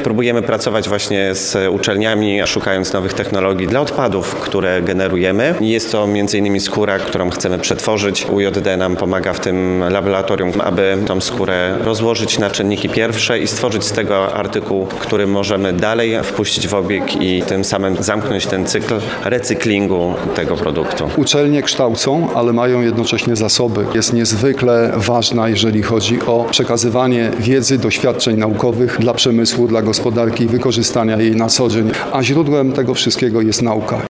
Próbujemy pracować właśnie z uczelniami, szukając nowych technologii dla odpadów, które generujemy. Jest to m.in. skóra, którą chcemy przetworzyć. UJD nam pomaga w tym laboratorium, aby tą skórę rozłożyć na czynniki pierwsze i stworzyć z tego artykuł, który możemy dalej wpuścić w obieg i tym samym zamknąć ten cykl recyklingu tego produktu. Uczelnie kształcą, ale mają jednocześnie zasoby. Jest niezwykle ważna, jeżeli chodzi o przekazywanie wiedzy, doświadczeń naukowych dla przemysłu, dla gospodarki i wykorzystania jej na co dzień. A źródłem tego wszystkiego jest nauka.